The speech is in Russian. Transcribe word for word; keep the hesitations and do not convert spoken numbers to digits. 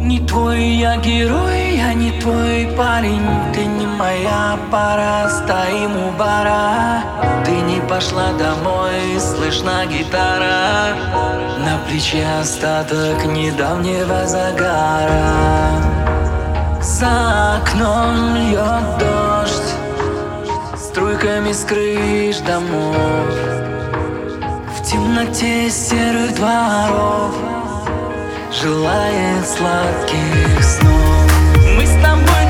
Не твой я герой, я не твой парень. Ты не моя пара, стоим у бара. Ты не пошла домой, слышна гитара. На плече остаток недавнего загара. За окном льет дождь, струйками с крыш домов. В темноте серых дворов желает сладких снов. Мы с тобой